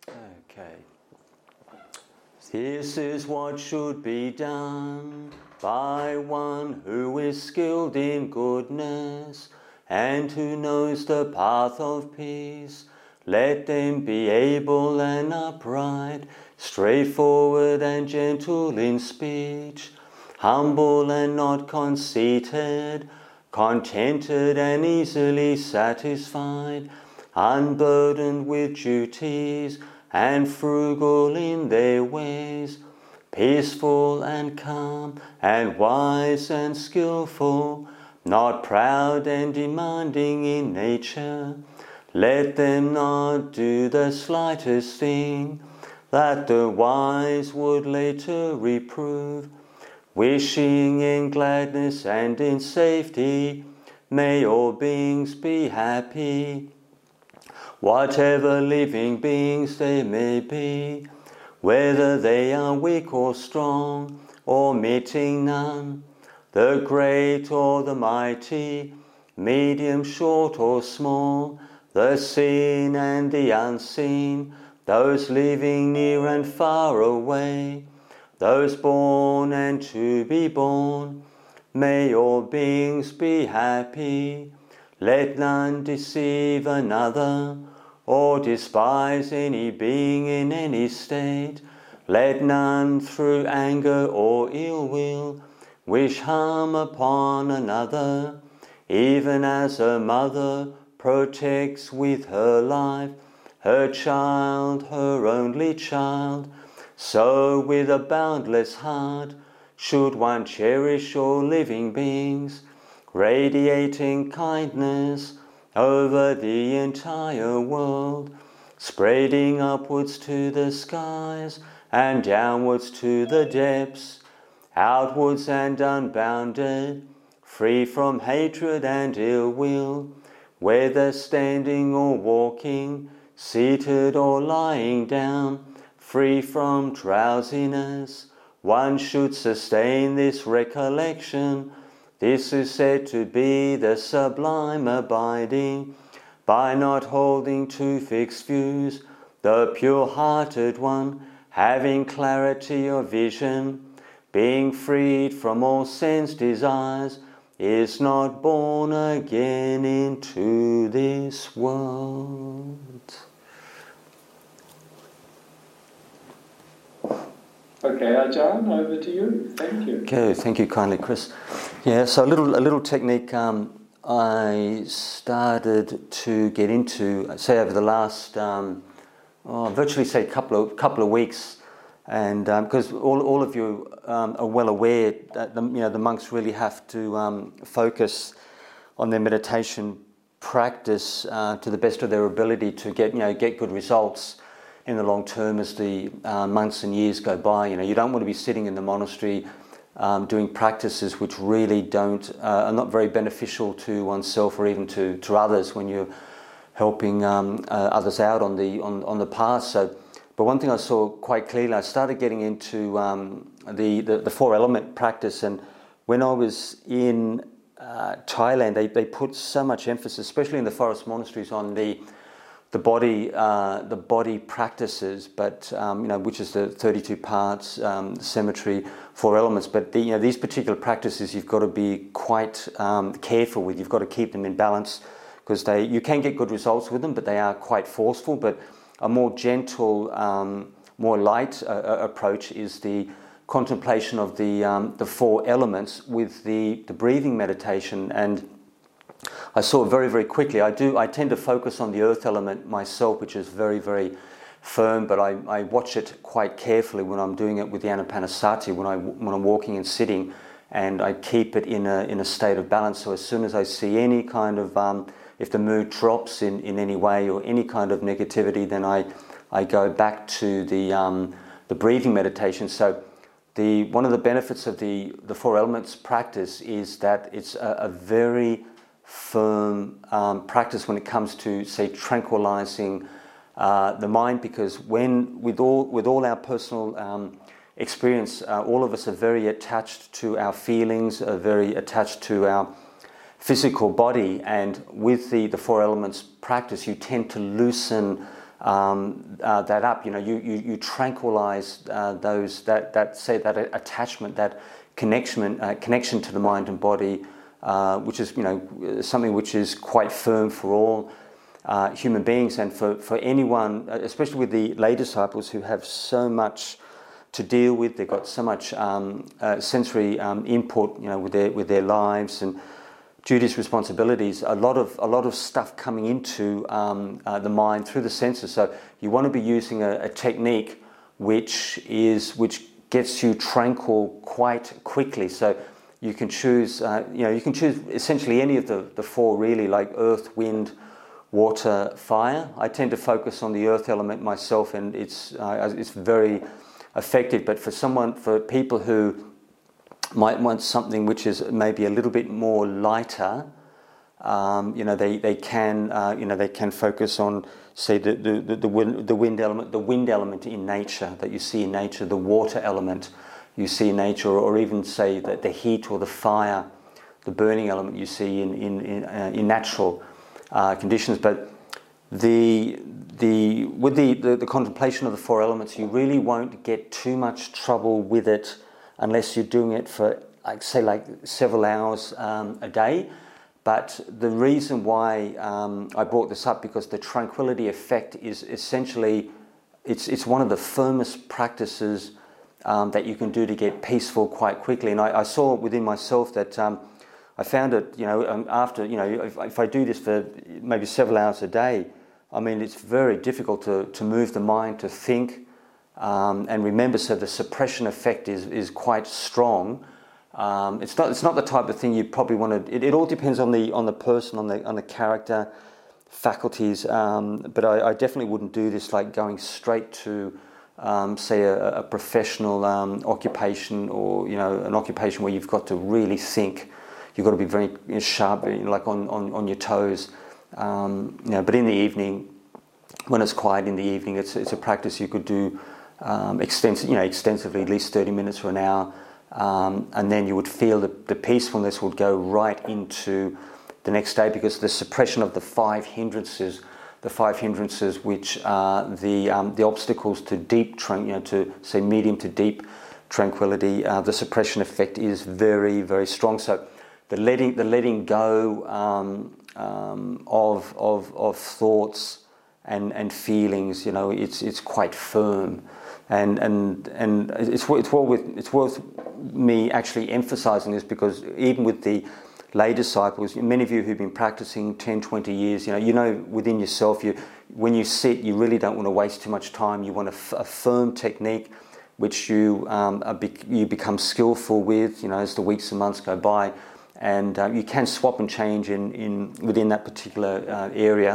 Okay. This is what should be done by one who is skilled in goodness and who knows the path of peace. Let them be able and upright, straightforward and gentle in speech, humble and not conceited, contented and easily satisfied, unburdened with duties, and frugal in their ways, peaceful and calm, and wise and skillful, not proud and demanding in nature. Let them not do the slightest thing that the wise would later reprove. Wishing in gladness and in safety, may all beings be happy. Whatever living beings they may be, whether they are weak or strong, or meeting none, the great or the mighty, medium, short or small, the seen and the unseen, those living near and far away, those born and to be born, may all beings be happy. Let none deceive another, or despise any being in any state. Let none through anger or ill will wish harm upon another, even as a mother protects with her life her child, her only child. So with a boundless heart should one cherish all living beings, radiating kindness over the entire world, spreading upwards to the skies and downwards to the depths, outwards and unbounded, free from hatred and ill will, whether standing or walking, seated or lying down, free from drowsiness. One should sustain this recollection. This is said to be the sublime abiding, by not holding to fixed views, the pure-hearted one, having clarity of vision, being freed from all sense desires, is not born again into this world. Okay, Ajahn, over to you. Thank you. Okay, thank you kindly, Chris. Yeah, so a little technique I started to get into, say, over the last, virtually say couple of weeks, and because all of you are well aware that the monks really have to focus on their meditation practice to the best of their ability to get good results in the long term as the months and years go by. You don't want to be sitting in the monastery doing practices which really are not very beneficial to oneself or even to others when you're helping others out on the path. So, but one thing I saw quite clearly, I started getting into the four element practice, and when I was in Thailand, they put so much emphasis, especially in the forest monasteries, on the body practices, but which is the 32 parts, symmetry, four elements. But these particular practices, you've got to be quite careful with. You've got to keep them in balance, because you can get good results with them, but they are quite forceful. But a more gentle, more light approach is the contemplation of the four elements with the breathing meditation. And I saw very, very quickly. I tend to focus on the earth element myself, which is very, very firm, but I watch it quite carefully when I'm doing it with the Anapanasati, when I'm walking and sitting, and I keep it in a state of balance. So as soon as I see any kind of, if the mood drops in any way or any kind of negativity, then I go back to the breathing meditation. So one of the benefits of the four elements practice is that it's a very firm practice when it comes to, say, tranquilizing the mind, because with all our personal experience, all of us are very attached to our feelings, are very attached to our physical body, and with the four elements practice, you tend to loosen that up. You tranquilize that attachment, that connection to the mind and body, which is something which is quite firm for all human beings, and for anyone, especially with the lay disciples who have so much to deal with. They've got so much sensory input, with their lives and duties, responsibilities. A lot of stuff coming into the mind through the senses. So you want to be using a technique which gets you tranquil quite quickly. So you can choose, essentially any of the four, really, like earth, wind, water, fire. I tend to focus on the earth element myself, and it's very effective. But for people who might want something which is maybe a little bit more lighter, they can focus on, say, the wind element in nature that you see in nature, the water element you see in nature, or even say that the heat or the fire, the burning element you see in natural conditions. But with the contemplation of the four elements, you really won't get too much trouble with it unless you're doing it for, like several hours a day. But the reason why I brought this up, because the tranquility effect is essentially, it's one of the firmest practices that you can do to get peaceful quite quickly. And I saw within myself that I found it, after, if I do this for maybe several hours a day, I mean, it's very difficult to move the mind, to think and remember. So the suppression effect is quite strong. It's not the type of thing you probably want to. It all depends on the person, on the character, faculties. But I definitely wouldn't do this like going straight to, say, a professional occupation, or an occupation where you've got to really think. You've got to be very sharp, like on your toes. But in the evening, when it's quiet in the evening, it's a practice you could do extensively, at least 30 minutes or an hour. And then you would feel the peacefulness would go right into the next day, because the suppression of the five hindrances which are the obstacles to deep, to say medium to deep tranquility, the suppression effect is very, very strong. So the letting go of thoughts and feelings, it's quite firm. And it's worth me actually emphasizing this, because even with the lay disciples, many of you who've been practicing 10, 20 years, within yourself, when you sit, you really don't want to waste too much time. You want a firm technique which you become skillful with, as the weeks and months go by, and you can swap and change within that particular area.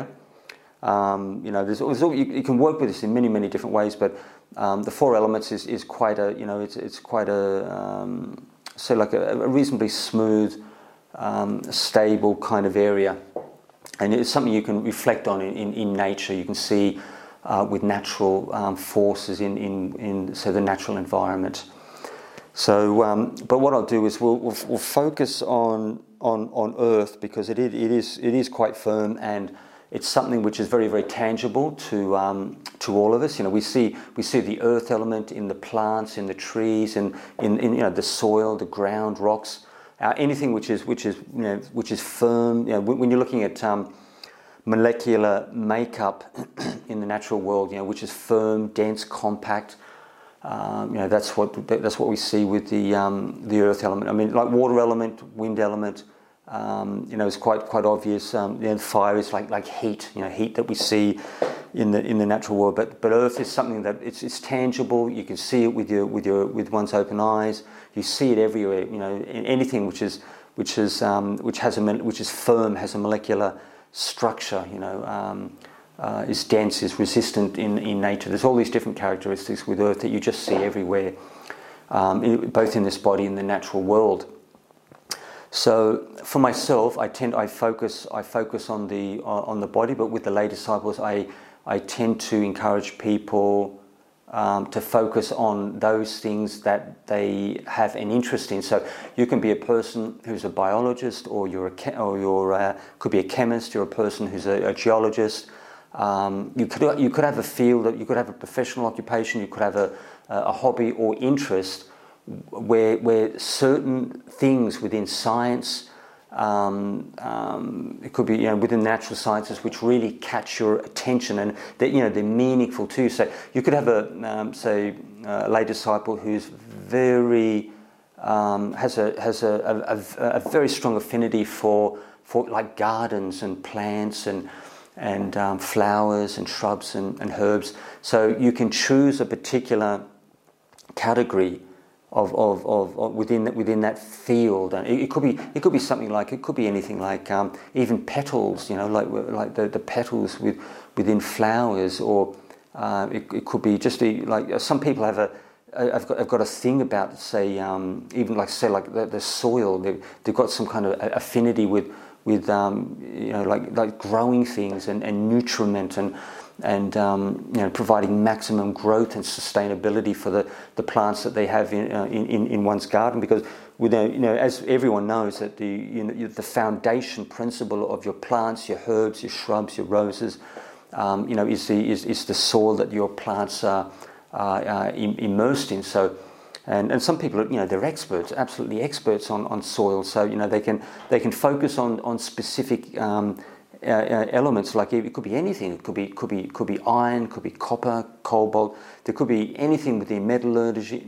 You can work with this in many, many different ways, but the four elements is quite a, it's quite a, so like a reasonably smooth, stable kind of area, and it's something you can reflect on in nature. You can see with natural forces in say the natural environment. So, but what I'll do is we'll focus on earth, because it is quite firm, and it's something which is very, very tangible to all of us. We see the earth element in the plants, in the trees, and in the soil, the ground, rocks, anything which is firm. When you're looking at molecular makeup in the natural world, which is firm, dense, compact. That's what we see with the earth element. I mean, like water element, wind element. It's quite obvious. Fire is like heat. Heat that we see in the natural world. But earth is something that it's tangible. You can see it with one's open eyes. You see it everywhere. Anything which is firm, has a molecular structure. Is dense, is resistant in nature. There's all these different characteristics with earth that you just see everywhere, both in this body and the natural world. So for myself, I focus on the body, but with the lay disciples, I tend to encourage people to focus on those things that they have an interest in. So you can be a person who's a biologist, or could be a chemist. You're a person who's a geologist. You could have a field, you could have a professional occupation, you could have a hobby or interest where certain things within science, it could be within natural sciences, which really catch your attention and that they're meaningful to you. So you could have a lay disciple who's very has a very strong affinity for like gardens and plants and flowers and shrubs and herbs. So you can choose a particular category of within that field, and it could be something like, it could be anything like even petals, like the petals within flowers, or it could be just like some people have I've got a thing about even like the soil. They've got some kind of affinity with like growing things and nutriment and providing maximum growth and sustainability for the plants that they have in one's garden, because as everyone knows that the foundation principle of your plants, your herbs, your shrubs, your roses, is the soil that your plants are immersed in. So, and some people they're experts, absolutely experts on soil. So they can focus on specific elements. Like it could be anything. It could be iron, could be copper, cobalt. There could be anything within metallurgy,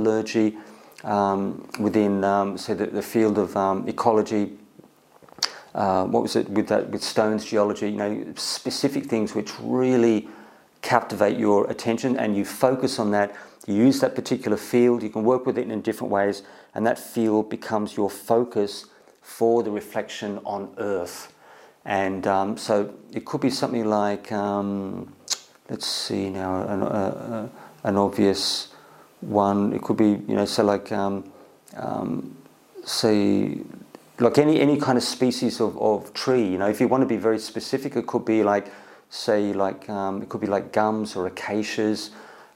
within say the field of ecology. What was it with stones, geology? Specific things which really captivate your attention, and you focus on that. You use that particular field. You can work with it in different ways, and that field becomes your focus for the reflection on earth. And so it could be something like, let's see now, an obvious one. It could be, say like any kind of species of tree. If you want to be very specific, it could be like, it could be like gums or acacias.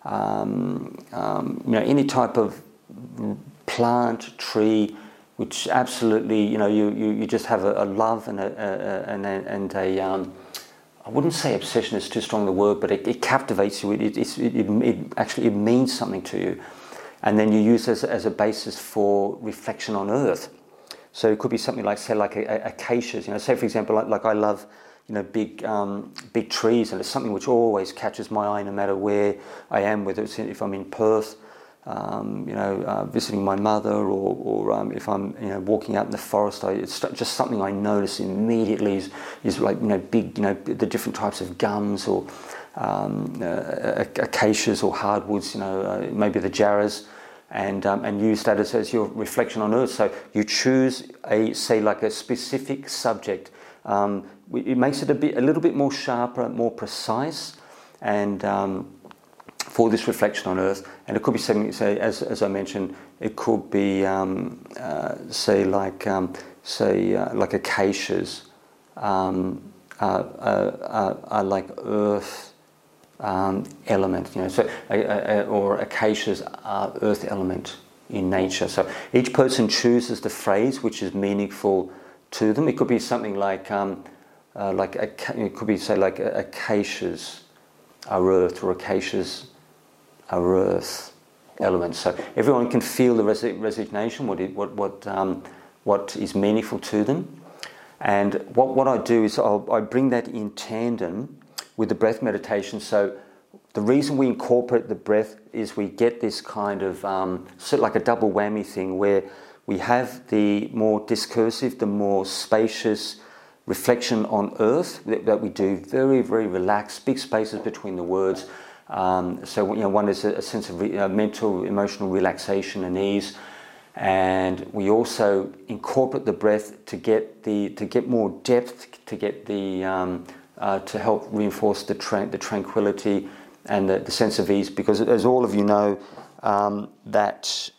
Any type of plant, tree, which absolutely, you just have a love and a I wouldn't say obsession is too strong the word, but it captivates you. It actually means something to you, and then you use it as a basis for reflection on earth. So it could be something like, say, like acacias. Say for example, like I love big trees, and it's something which always catches my eye no matter where I am, whether it's if I'm in Perth, visiting my mother, or if I'm walking out in the forest. It's just something I notice immediately is like big the different types of gums or acacias or hardwoods, maybe the jarrahs, and use that as your reflection on earth. So you choose a specific subject. It makes it a little bit more sharper, more precise, and for this reflection on earth. And it could be something, say, as I mentioned, it could be like acacias are like earth element, or acacias are earth element in nature. So each person chooses the phrase which is meaningful to them. It could be something like it could be, say, like acacias are earth, or acacias are earth elements. So everyone can feel the resignation, what is meaningful to them. And what I do is I bring that in tandem with the breath meditation. So the reason we incorporate the breath is we get this kind of sort of like a double whammy thing, where we have the more discursive, the more spacious reflection on earth that we do, very, very relaxed, big spaces between the words. So one is a sense of mental, emotional relaxation and ease, and we also incorporate the breath to get more depth, to get to help reinforce the tranquility and the sense of ease, because as all of you know, that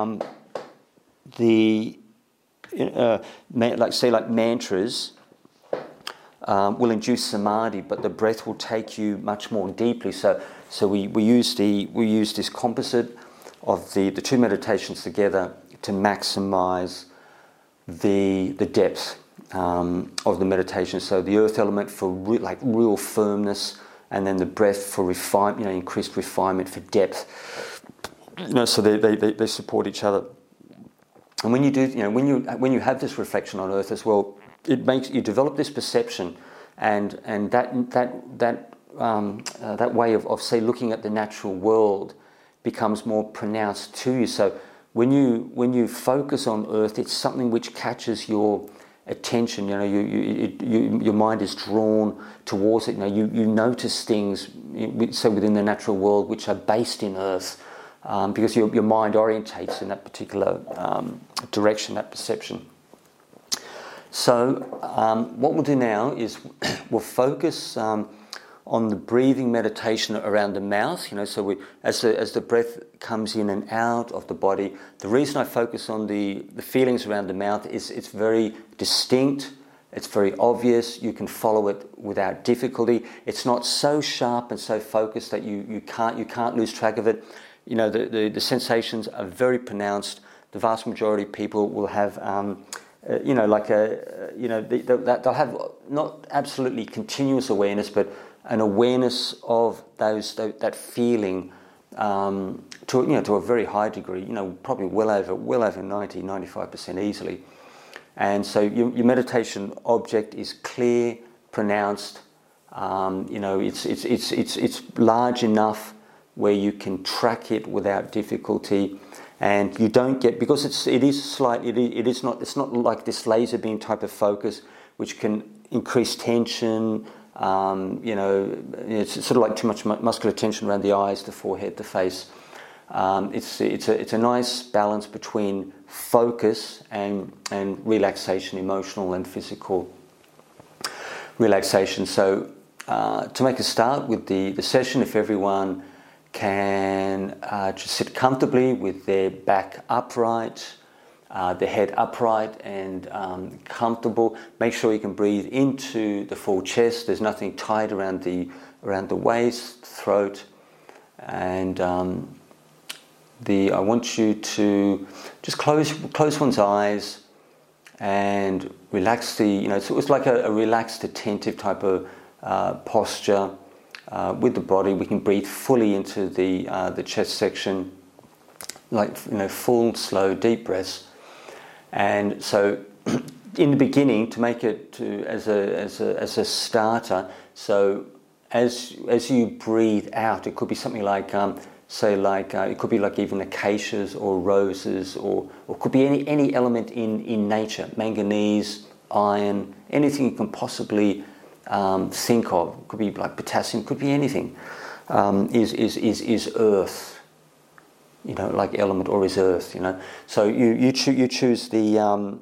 like mantras will induce samadhi, but the breath will take you much more deeply. So we use this composite of the two meditations together to maximize the depth of the meditation. So the earth element for real firmness, and then the breath for refinement, increased refinement for depth. So they support each other. And when you do, when you have this reflection on earth as well, it makes you develop this perception, and that way of say looking at the natural world becomes more pronounced to you. So when you focus on earth, it's something which catches your attention. Your mind is drawn towards it. You notice things, so within the natural world, which are based in earth, because your mind orientates in that particular direction, that perception. So what we'll do now is we'll focus on the breathing meditation around the mouth. So as the breath comes in and out of the body, the reason I focus on the feelings around the mouth is it's very distinct, it's very obvious, you can follow it without difficulty. It's not so sharp and so focused that you can't lose track of it. The sensations are very pronounced. The vast majority of people will have they'll have not absolutely continuous awareness, but an awareness of that feeling to a very high degree, probably well over 95% easily. And so your meditation object is clear, pronounced. It's large enough where you can track it without difficulty, and you don't get, because it's not like this laser beam type of focus which can increase tension. It's sort of like too much muscular tension around the eyes, the forehead, the face. It's a nice balance between focus and relaxation, emotional and physical relaxation. So to make a start with the session, if everyone can just sit comfortably with their back upright, the head upright and comfortable. Make sure you can breathe into the full chest. There's nothing tight around the waist, throat, and I want you to just close one's eyes and relax it's like a relaxed, attentive type of posture with the body. We can breathe fully into the chest section, full, slow, deep breaths. And so, in the beginning, to make it as a starter, so as you breathe out, it could be something like it could be like even acacias or roses, or it could be any element in nature, manganese, iron, anything you can possibly think of. It could be like potassium, could be anything. Is earth. Like element, or is earth, So you choose the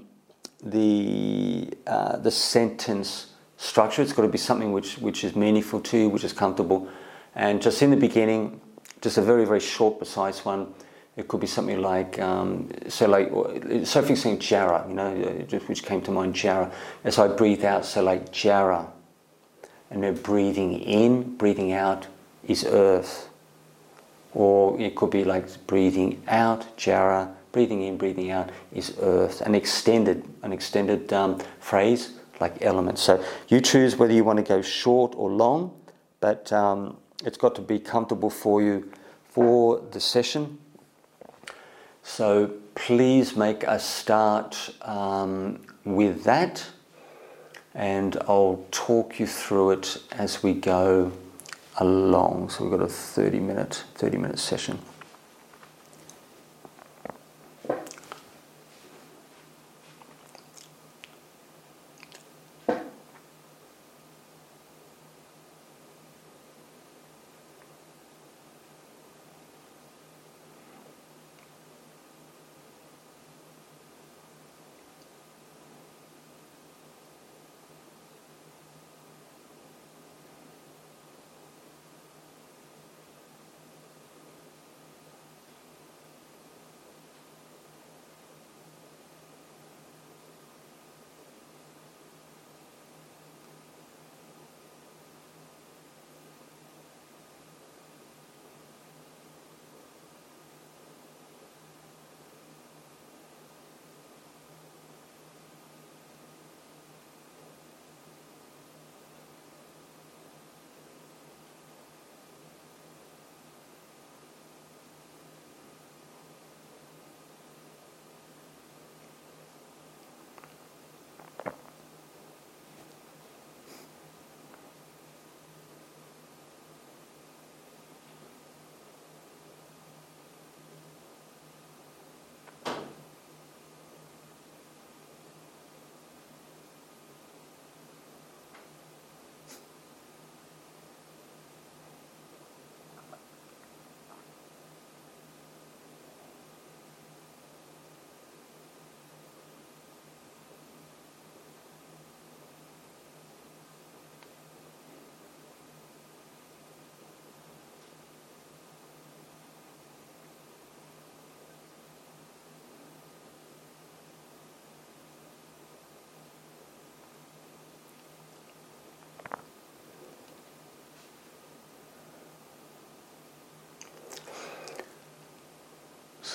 sentence structure. It's got to be something which is meaningful to you, which is comfortable. And just in the beginning, just a very, very short, precise one. It could be something like, Sophie saying Jara, which came to mind, Jara. As I breathe out, so like Jara. And then breathing in, breathing out is earth. Or it could be like breathing out, Jara, breathing in, breathing out is earth. An extended phrase like element. So you choose whether you want to go short or long, but it's got to be comfortable for you for the session. So please make a start with that, and I'll talk you through it as we go along. So we've got a 30-minute session.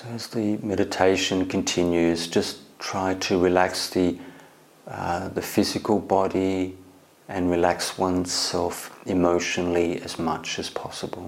So as the meditation continues, just try to relax the physical body and relax oneself emotionally as much as possible.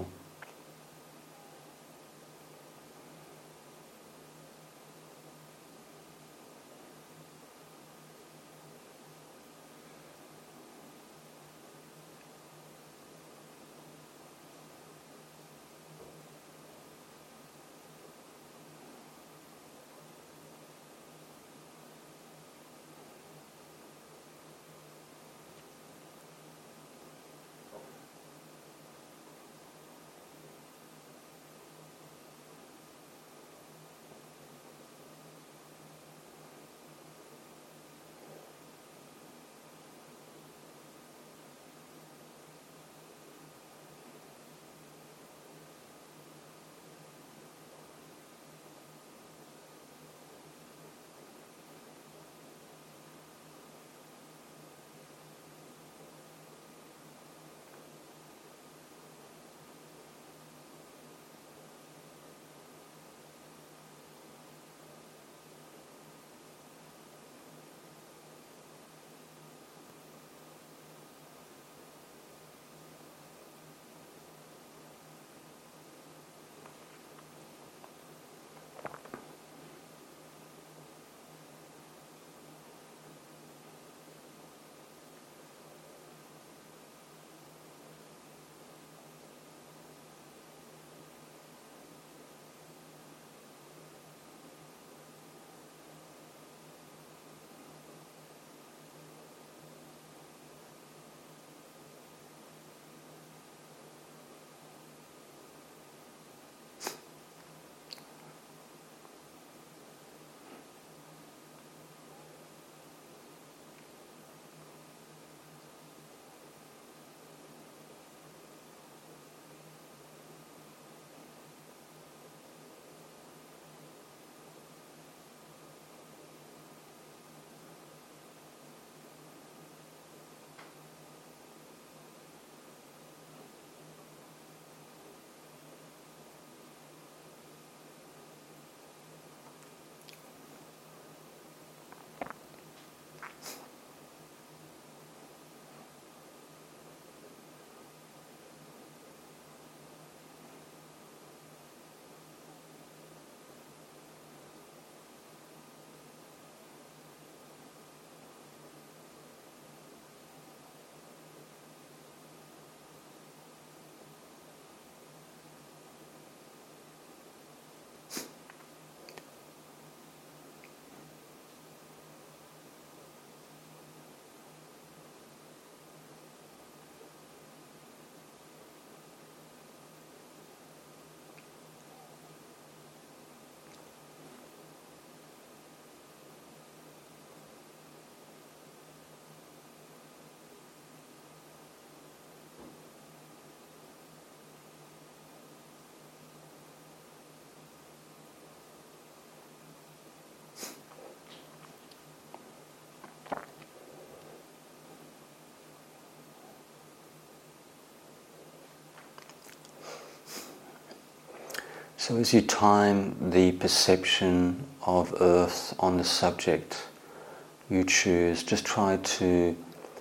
So as you time the perception of earth on the subject you choose, just try to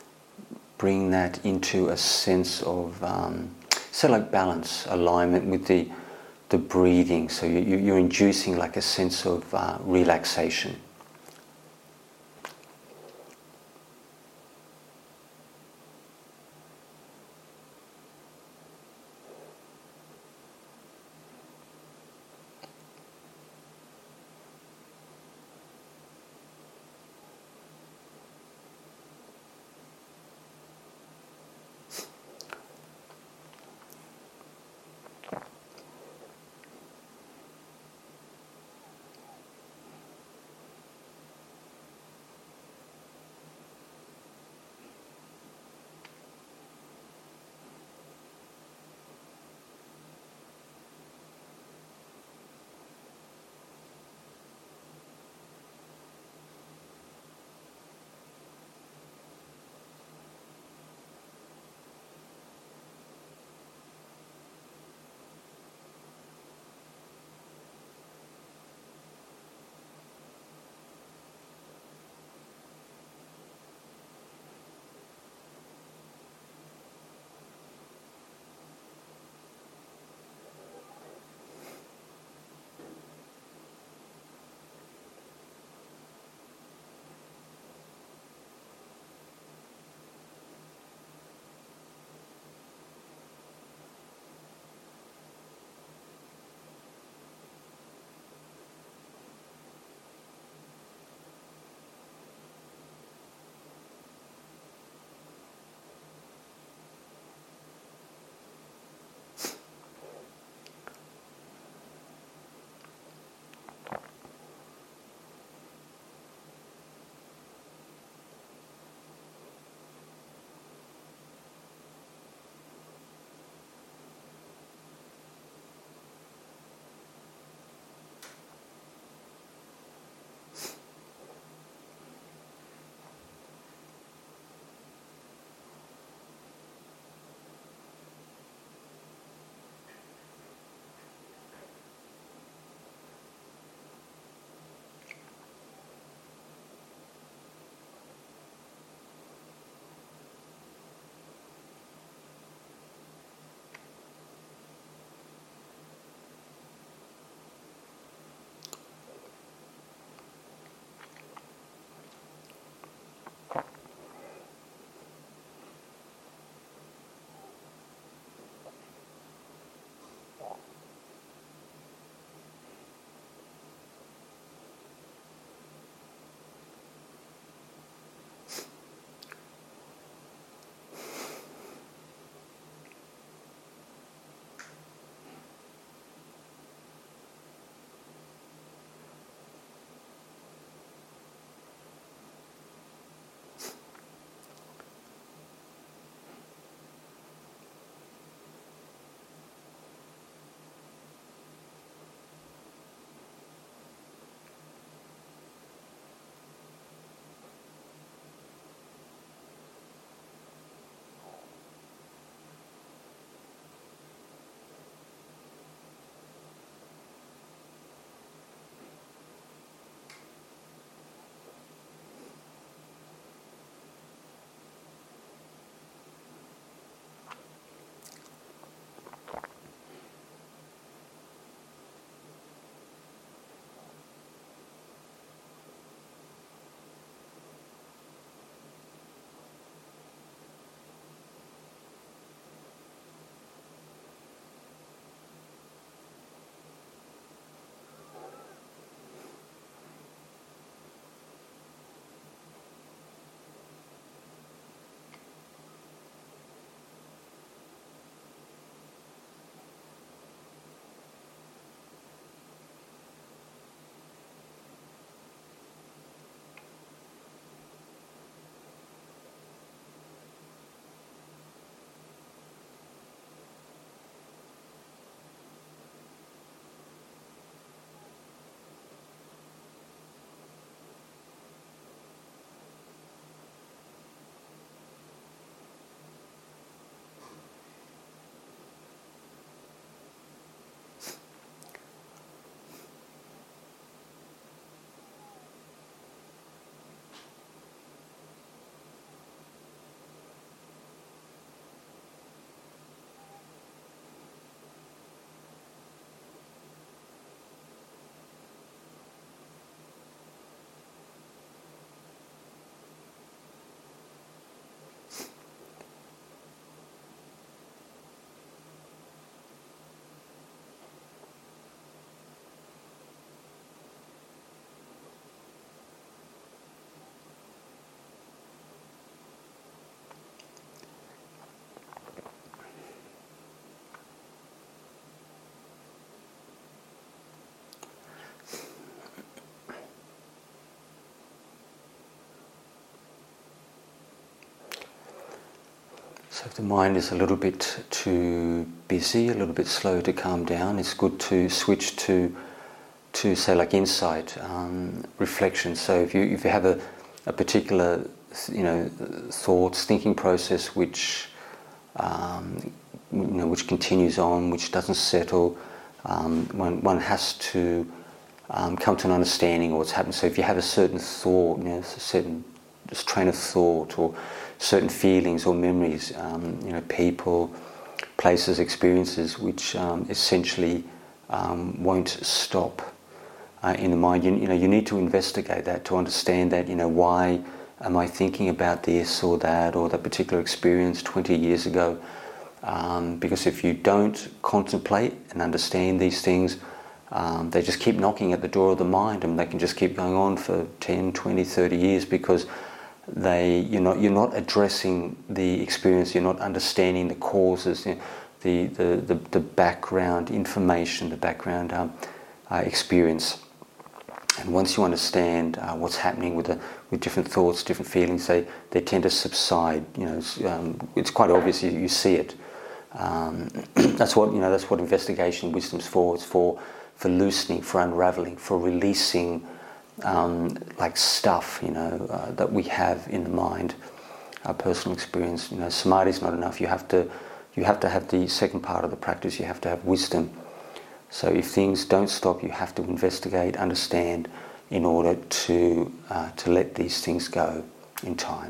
bring that into a sense of, say like balance, alignment with the breathing. So you're inducing like a sense of relaxation. So if the mind is a little bit too busy, a little bit slow to calm down, it's good to switch to say like insight, reflection. So if you have a particular thoughts, thinking process which which continues on, which doesn't settle, one has to come to an understanding of what's happened. So if you have a certain thought, a certain train of thought, or certain feelings or memories, people, places, experiences, which essentially won't stop in the mind. You need to investigate that to understand that. Why am I thinking about this or that particular experience 20 years ago? Because if you don't contemplate and understand these things, they just keep knocking at the door of the mind, and they can just keep going on for 10, 20, 30 years because you're not addressing the experience, you're not understanding the causes, the background information, the background experience. And once you understand what's happening with different thoughts, different feelings, they tend to subside. It's quite obvious. You see it. That's what investigation wisdom's for. It's for loosening, for unraveling, for releasing stuff that we have in the mind, our personal experience. Samadhi is not enough. You have to have the second part of the practice. You have to have wisdom. So if things don't stop, you have to investigate, understand, in order to let these things go in time.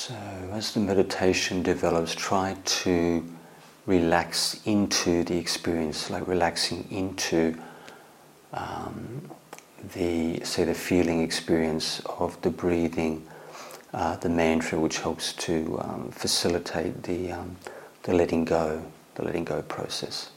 So as the meditation develops, try to relax into the experience, like relaxing into the feeling experience of the breathing, the mantra, which helps to facilitate the letting go process.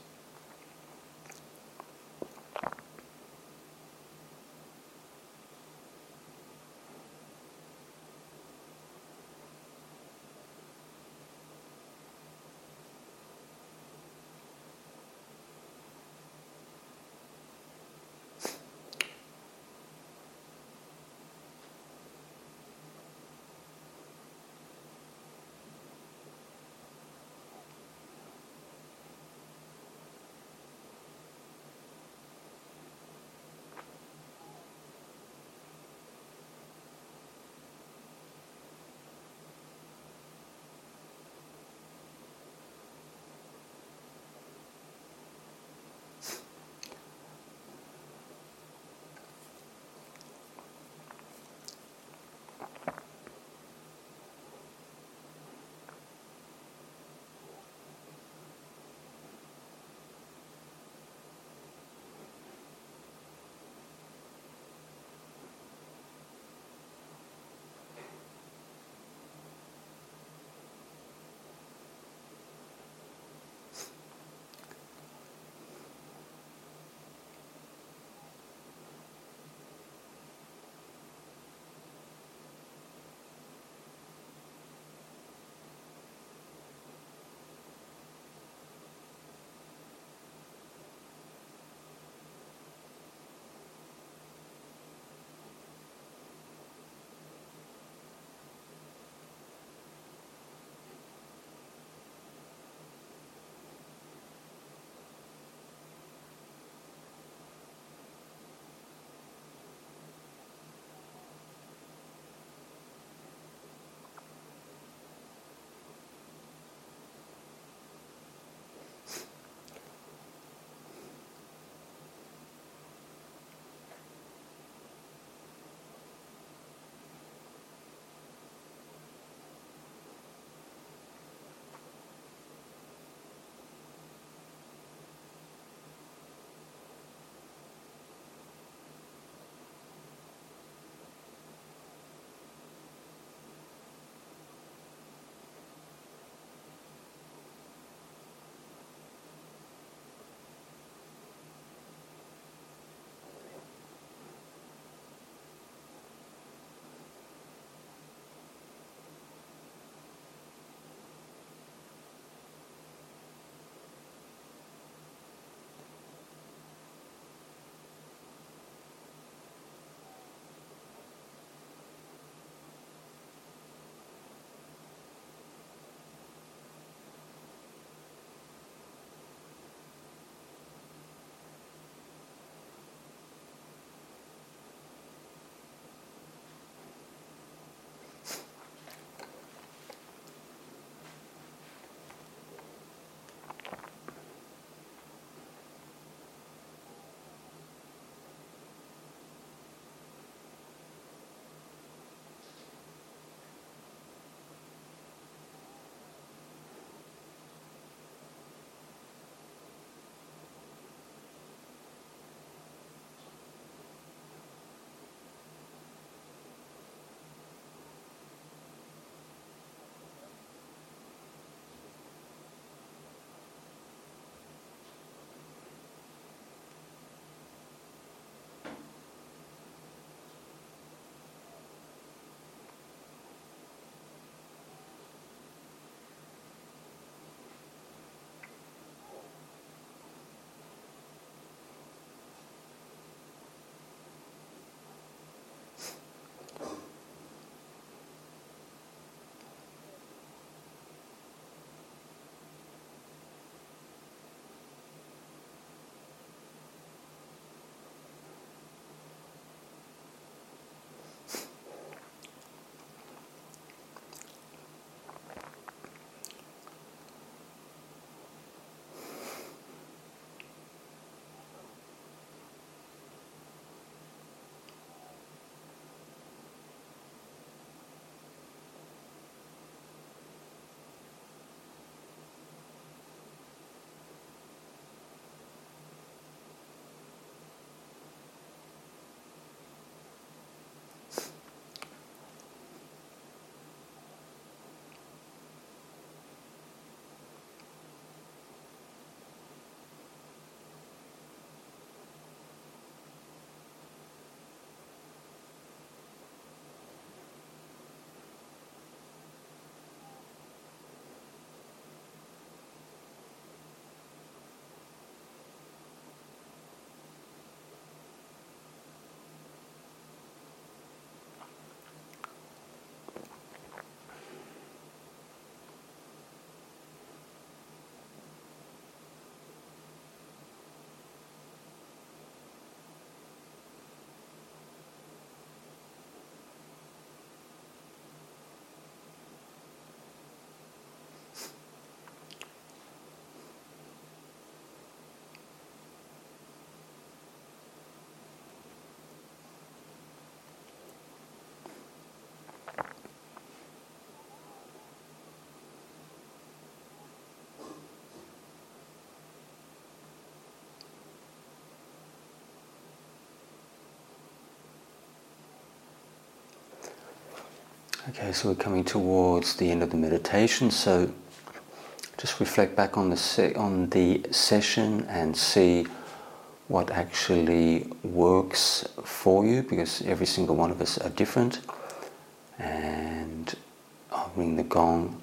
Okay, so we're coming towards the end of the meditation, so just reflect back on the session and see what actually works for you, because every single one of us are different. And I'll ring the gong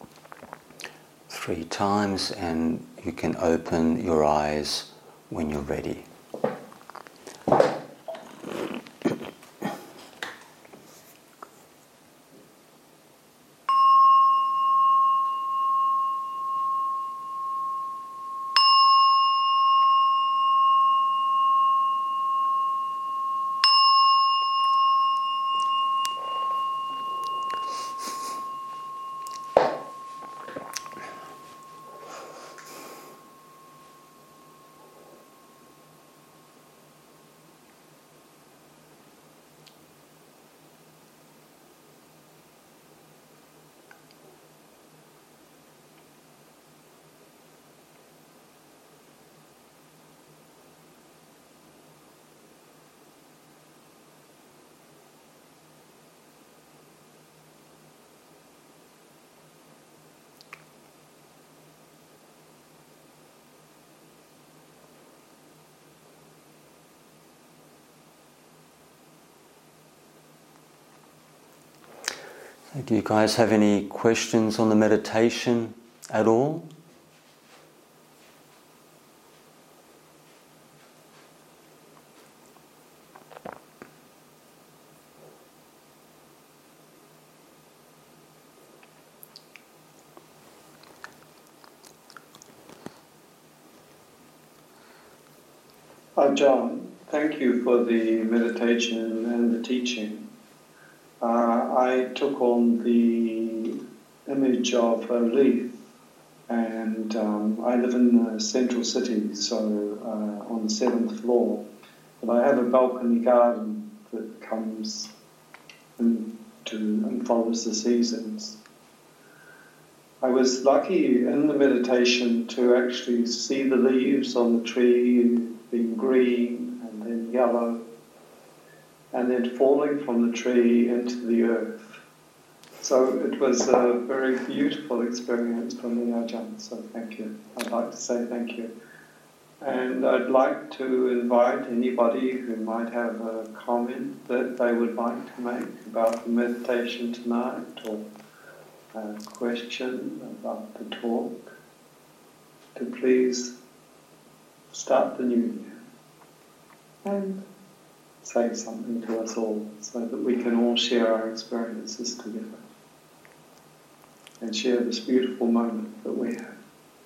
3 times and you can open your eyes when you're ready. Do you guys have any questions on the meditation at all? John, thank you for the meditation and the teaching. I took on the image of a leaf, and I live in the central city, so on the 7th floor. But I have a balcony garden that comes into and follows the seasons. I was lucky in the meditation to actually see the leaves on the tree being green and then yellow, and then falling from the tree into the earth. So it was a very beautiful experience for me, Ajahn, so thank you. I'd like to say thank you. And I'd like to invite anybody who might have a comment that they would like to make about the meditation tonight, or a question about the talk, to please start the new year and say something to us all so that we can all share our experiences together and share this beautiful moment that we have.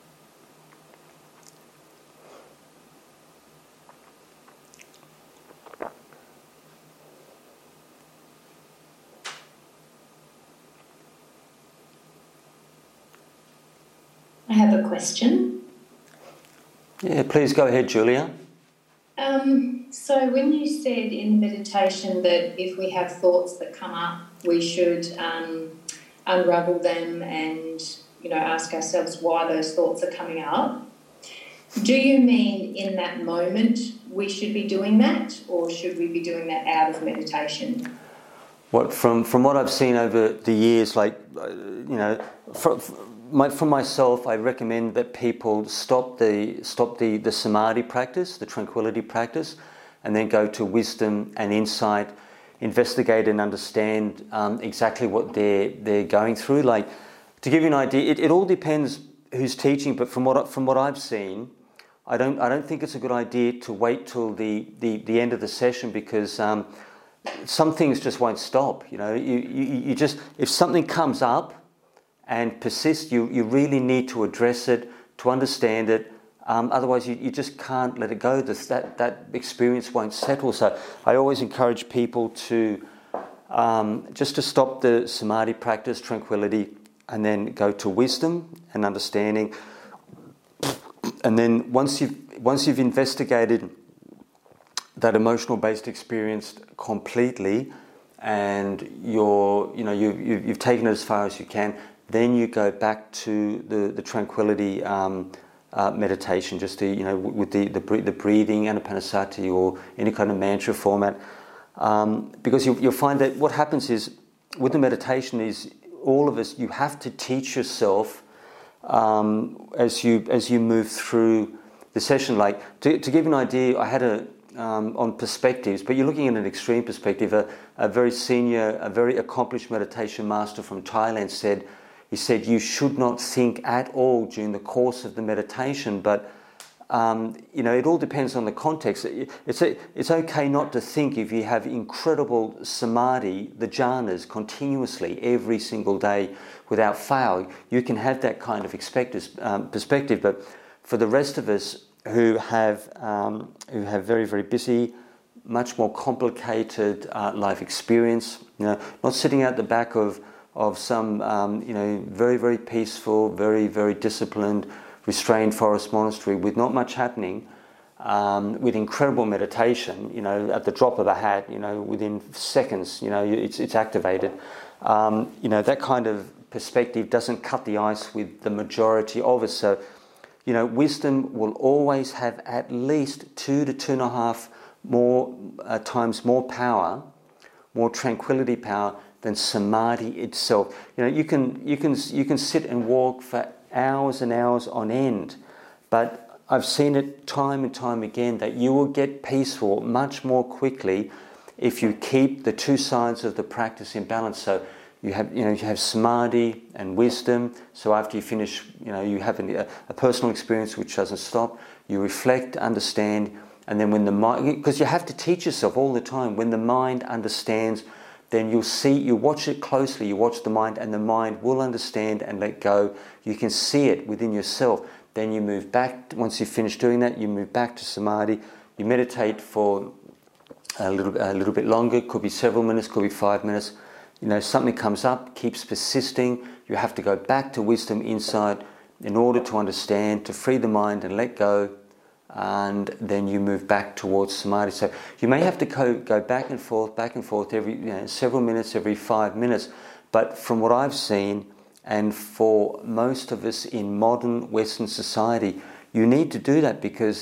I have a question. Yeah, please go ahead, Julia. So when you said in meditation that if we have thoughts that come up, we should unravel them and, ask ourselves why those thoughts are coming up. Do you mean in that moment we should be doing that, or should we be doing that out of meditation? From what I've seen over the years, for myself, I recommend that people stop the samadhi practice, the tranquility practice, and then go to wisdom and insight, investigate and understand exactly what they're going through. Like, to give you an idea, it all depends who's teaching. But from what I've seen, I don't think it's a good idea to wait till the end of the session, because some things just won't stop. You just, if something comes up and persists, you really need to address it, to understand it. Otherwise, you just can't let it go. That experience won't settle. So I always encourage people to just to stop the samadhi practice, tranquility, and then go to wisdom and understanding. And then once you've investigated that emotional-based experience completely, and you've taken it as far as you can, then you go back to the tranquility meditation, just to, with the breathing, anapanasati, or any kind of mantra format, because you'll find that what happens is, with the meditation is all of us. You have to teach yourself as you move through the session. Like to give you an idea, I had on perspectives, but you're looking at an extreme perspective. A very senior, a very accomplished meditation master from Thailand said, you should not think at all during the course of the meditation, but it all depends on the context. It's okay not to think if you have incredible samadhi, the jhanas, continuously every single day without fail. You can have that kind of perspective, but for the rest of us who have very, very busy, much more complicated life experience, not sitting out the back of some very, very peaceful, very, very disciplined, restrained forest monastery with not much happening, with incredible meditation, at the drop of a hat, within seconds, it's activated. That kind of perspective doesn't cut the ice with the majority of us. So, wisdom will always have at least 2 to 2.5 times more power, more tranquility power than samadhi itself. You can sit and walk for hours and hours on end, but I've seen it time and time again that you will get peaceful much more quickly if you keep the two sides of the practice in balance. So you have samadhi and wisdom. So after you finish, you have a personal experience which doesn't stop. You reflect, understand, and then when the mind, because you have to teach yourself all the time, when the mind understands, then you watch it closely, you watch the mind, and the mind will understand and let go. You can see it within yourself. Then you move back, once you finish doing that, you move back to samadhi. You meditate for a little bit longer, could be several minutes, could be 5 minutes. Something comes up, keeps persisting. You have to go back to wisdom, insight, in order to understand, to free the mind and let go, and then you move back towards samadhi. So you may have to go back and forth every several minutes, every 5 minutes. But from what I've seen, and for most of us in modern Western society, you need to do that because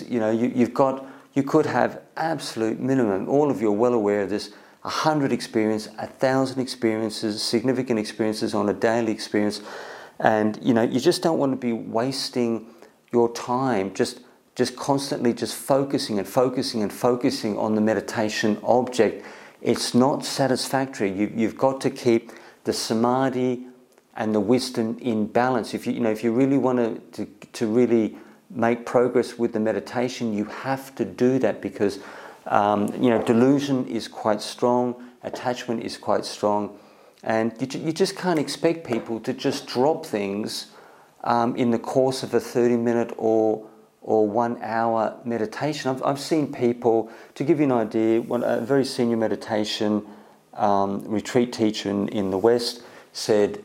you could have absolute minimum. All of you are well aware of this. 100 experiences, 1,000 experiences, significant experiences on a daily experience, and you just don't want to be wasting your time just constantly just focusing on the meditation object. It's not satisfactory. You've got to keep the samadhi and the wisdom in balance. If you really want to really make progress with the meditation, you have to do that because delusion is quite strong, attachment is quite strong, and you just can't expect people to just drop things in the course of a 30-minute or 1 hour meditation. I've seen people, to give you an idea, a very senior meditation retreat teacher in the West said,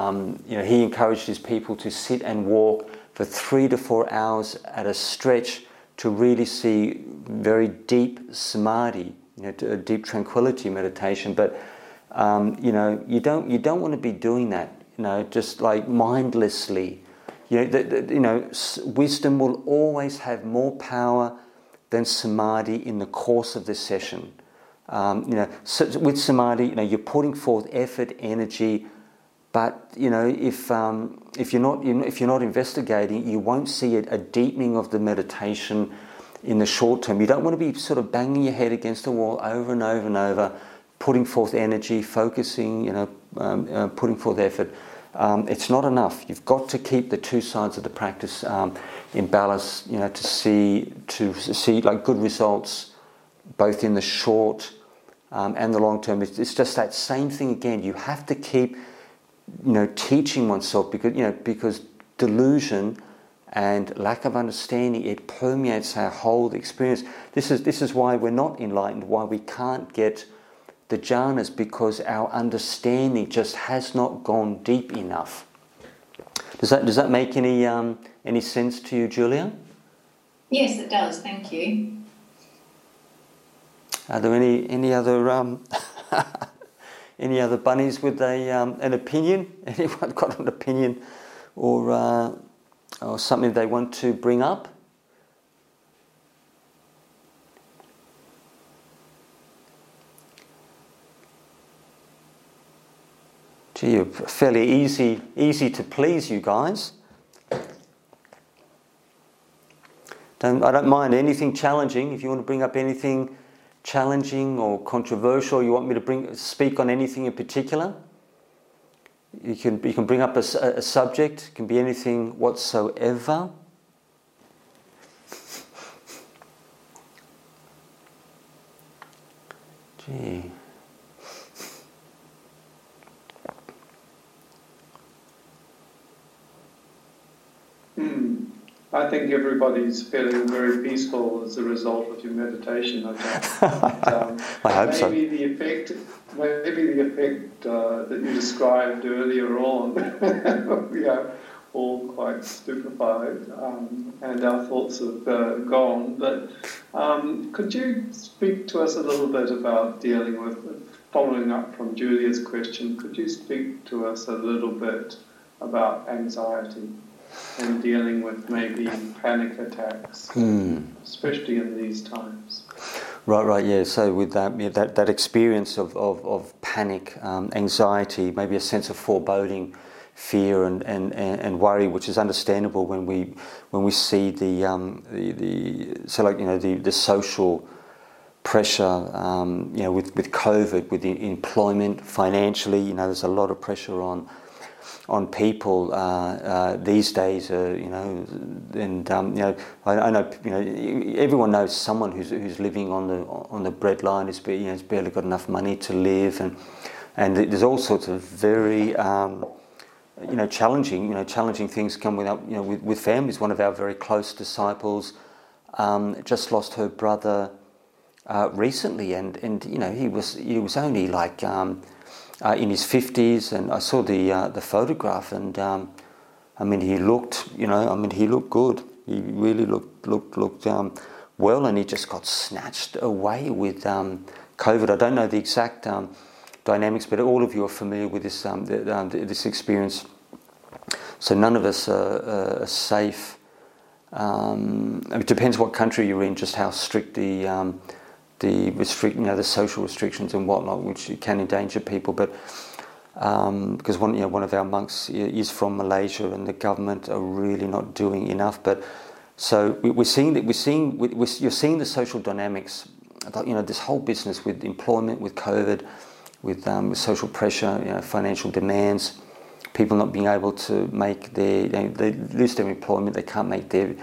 he encouraged his people to sit and walk for 3 to 4 hours at a stretch to really see very deep samadhi, a deep tranquility meditation. But you don't want to be doing that, just like mindlessly. Wisdom will always have more power than samadhi in the course of the session. So with samadhi, you're putting forth effort, energy, but if you're not investigating, you won't see a deepening of the meditation in the short term. You don't want to be sort of banging your head against the wall over and over and over, putting forth energy, focusing, putting forth effort. It's not enough. You've got to keep the two sides of the practice in balance, to see like good results, both in the short and the long term. It's just that same thing again. You have to keep, teaching oneself because delusion and lack of understanding, it permeates our whole experience. This is why we're not enlightened, why we can't get the jhanas, because our understanding just has not gone deep enough. Does that make any sense to you, Julia? Yes, it does. Thank you. Are there any other any other bunnies with an opinion? Anyone got an opinion or something they want to bring up? Gee, you're fairly easy to please, you guys. I don't mind anything challenging. If you want to bring up anything challenging or controversial, you want me to speak on anything in particular, you can bring up a subject. It can be anything whatsoever. Gee. I think everybody's feeling very peaceful as a result of your meditation. I hope so. Maybe the effect that you described earlier on, we are all quite stupefied, and our thoughts have gone. But could you speak to us a little bit about dealing with, following up from Julia's question, could you speak to us a little bit about anxiety and dealing with maybe panic attacks, especially in these times? Right, yeah. So with that experience of panic, anxiety, maybe a sense of foreboding, fear and worry, which is understandable when we see the social pressure, with COVID, with the employment, financially, there's a lot of pressure on people these days, and I know, everyone knows someone who's living on the breadline, has barely got enough money to live, and there's all sorts of very challenging things coming up, with families. One of our very close disciples just lost her brother recently, and he was only like in his 50s, and I saw the photograph, and he looked good. He really looked well, and he just got snatched away with COVID. I don't know the exact dynamics, but all of you are familiar with this this experience. So none of us are safe. It depends what country you're in, just how strict the social restrictions and whatnot, which can endanger people. But because one of our monks is from Malaysia, and the government are really not doing enough. But so you're seeing the social dynamics. This whole business with employment, with COVID, with social pressure, financial demands, people not being able to make they lose their employment, they can't make their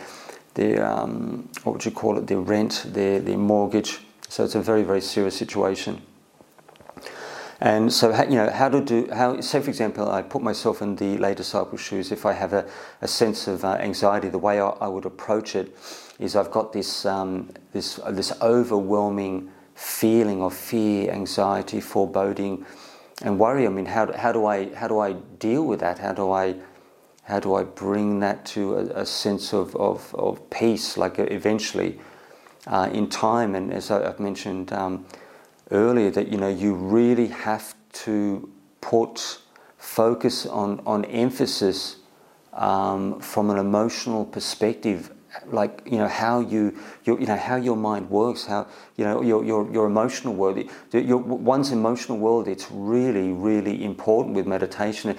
their rent, their mortgage. So it's a very, very serious situation. And so, say for example, I put myself in the lay disciples' shoes. If I have a sense of anxiety, the way I would approach it is I've got this overwhelming feeling of fear, anxiety, foreboding, and worry. How do I deal with that? How do I bring that to a sense of peace, like eventually in time? And as I've mentioned earlier, that you really have to put focus on emphasis from an emotional perspective, like how how your mind works, how your emotional world, one's emotional world. It's really, really important with meditation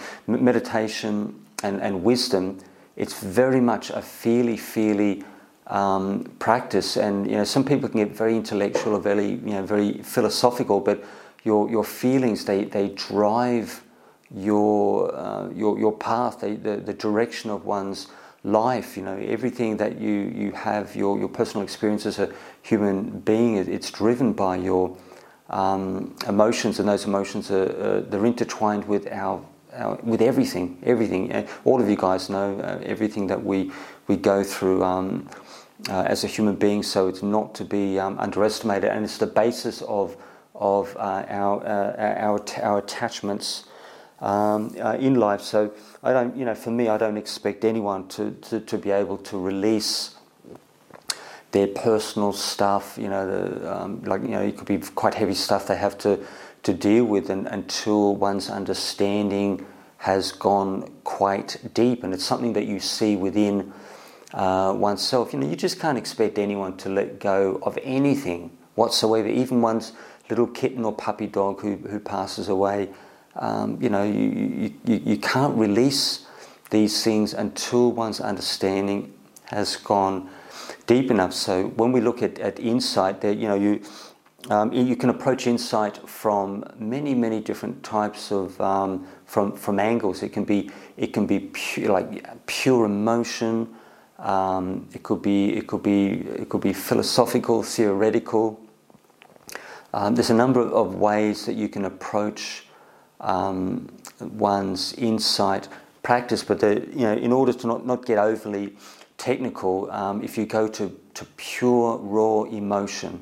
and wisdom. It's very much a feely practice, and some people can get very intellectual or very philosophical, but your feelings they drive your path, the direction of one's life. Everything that you have, your personal experience as a human being, it's driven by your emotions, and those emotions they're intertwined with with everything. All of you guys know everything that we go through as a human being, so it's not to be underestimated, and it's the basis of our attachments in life. So I don't, for me, I don't expect anyone to be able to release their personal stuff. It could be quite heavy stuff they have to deal with, until one's understanding has gone quite deep, and it's something that you see within oneself. You just can't expect anyone to let go of anything whatsoever, even one's little kitten or puppy dog who passes away. you can't release these things until one's understanding has gone deep enough. So when we look at insight, that you can approach insight from many different types of from angles. It can be pure emotion. It could be philosophical, theoretical. There's a number of ways that you can approach one's insight practice, but in order to not get overly technical, if you go to pure raw emotion,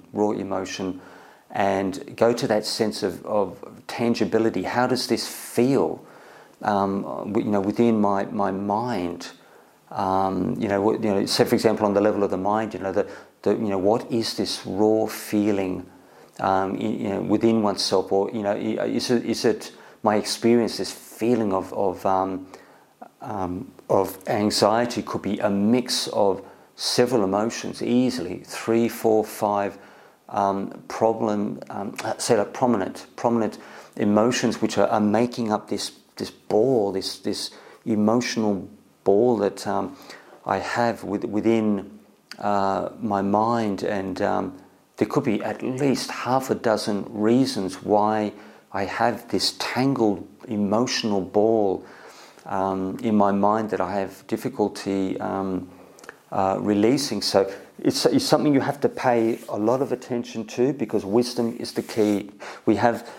and go to that sense of tangibility. How does this feel? Within my mind. Say for example, on the level of the mind, what is this raw feeling within oneself, or is it my experience? This feeling of anxiety could be a mix of several emotions, easily 3, 4, 5 prominent emotions, which are making up this ball, this emotional ball that I have within my mind, and there could be at least half a dozen reasons why I have this tangled emotional ball in my mind that I have difficulty releasing. So it's something you have to pay a lot of attention to, because wisdom is the key. We have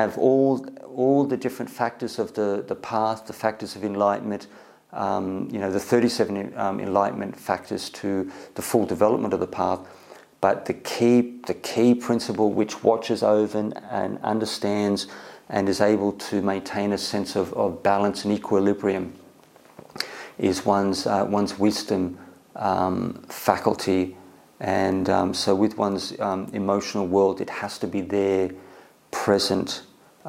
all the different factors of the path, the factors of enlightenment, the 37 enlightenment factors to the full development of the path. But the key principle which watches over and understands and is able to maintain a sense of balance and equilibrium is one's wisdom faculty. And so with one's emotional world, it has to be there, present.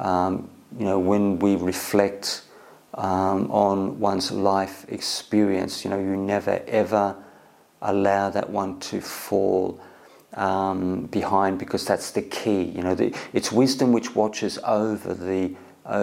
When we reflect on one's life experience, you never ever allow that one to fall behind, because that's the key. It's wisdom which watches over the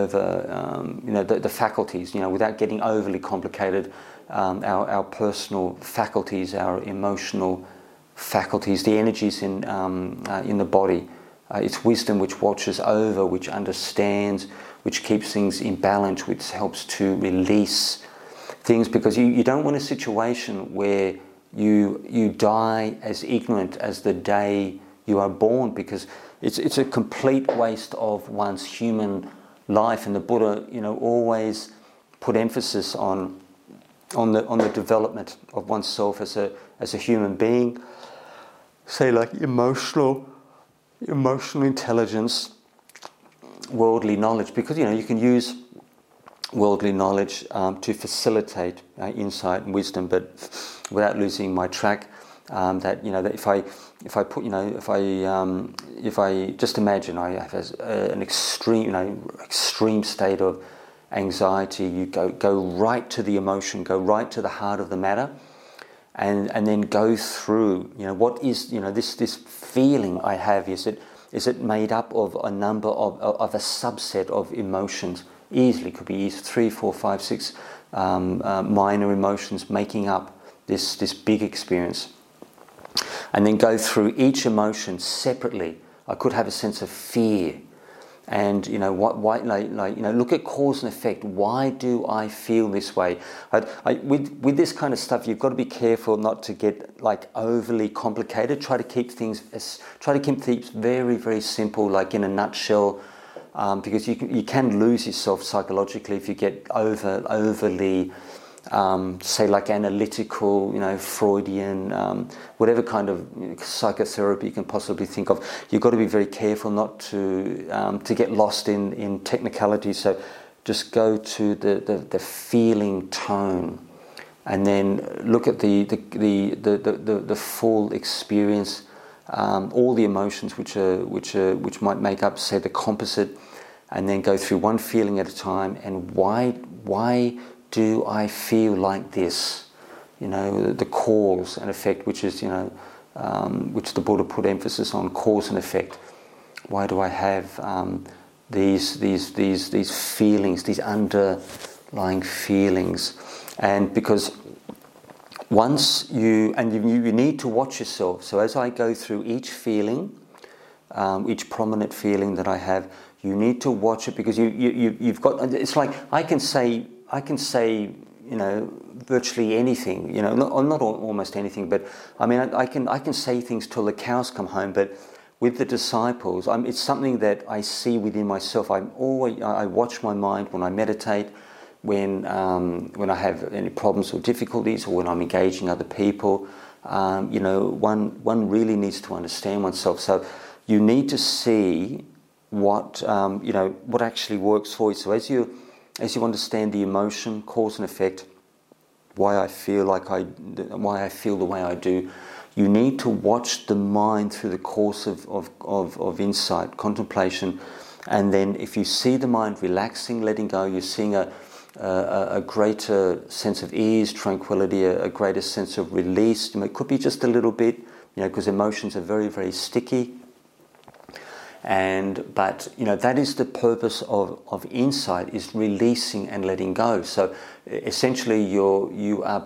faculties. Without getting overly complicated, our personal faculties, our emotional faculties, the energies in the body. It's wisdom which watches over, which understands, which keeps things in balance, which helps to release things, because you don't want a situation where you die as ignorant as the day you are born, because it's a complete waste of one's human life. And the Buddha, always put emphasis on the development of oneself as a human being. Say like emotional intelligence, worldly knowledge, because you can use worldly knowledge to facilitate insight and wisdom, but without losing my track. That if I just imagine I have an extreme state of anxiety, you go right to the emotion, go right to the heart of the matter, and then go through. What is this feeling I have? Is it made up of a number of a subset of emotions? Easily could be 3, 4, 5, 6 minor emotions making up this big experience, and then go through each emotion separately. I could have a sense of fear, and look at cause and effect. Why do I feel this way? With this kind of stuff, you've got to be careful not to get overly complicated. Try to keep things very, very simple, like in a nutshell. Because you can lose yourself psychologically if you get overly, say like analytical, Freudian, whatever kind of psychotherapy you can possibly think of. You've got to be very careful not to get lost in technicality. So just go to the feeling tone, and then look at the full experience. All the emotions which might make up, say, the composite, and then go through one feeling at a time. And why do I feel like this? The cause and effect, which is which the Buddha put emphasis on, cause and effect. Why do I have these feelings, these underlying feelings. And because once you need to watch yourself. So as I go through each feeling, each prominent feeling that I have, you need to watch it, because you've got. It's like I can say virtually anything. Not almost anything, but I mean I can say things till the cows come home. But with the disciples, it's something that I see within myself. I watch my mind when I meditate. When I have any problems or difficulties, or when I'm engaging other people, one really needs to understand oneself. So you need to see what actually works for you. So as you understand the emotion, cause and effect, why I feel the way I do, you need to watch the mind through the course of insight, contemplation, and then if you see the mind relaxing, letting go, you're seeing a greater sense of ease, tranquility, a greater sense of release. It could be just a little bit, because emotions are very, very sticky. But that is the purpose of insight, is releasing and letting go. So essentially, the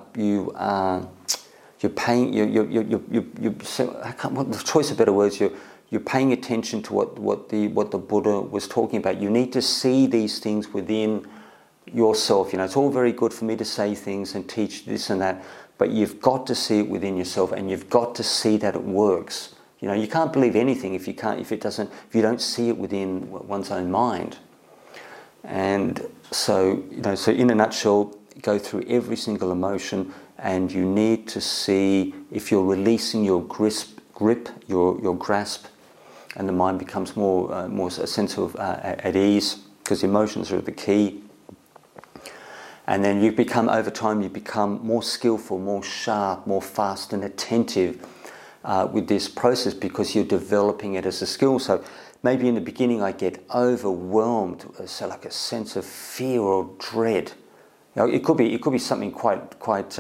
choice of better words, you're paying attention to what the Buddha was talking about. You need to see these things within yourself. It's all very good for me to say things and teach this and that, but you've got to see it within yourself, and you've got to see that it works. You can't believe anything if you don't see it within one's own mind. And so in a nutshell, go through every single emotion, and you need to see if you're releasing your grip, your grasp, and the mind becomes more a sense of at ease, because emotions are the key. And then over time you become more skillful, more sharp, more fast and attentive with this process, because you're developing it as a skill. So maybe in the beginning I get overwhelmed, so like a sense of fear or dread. It could be something quite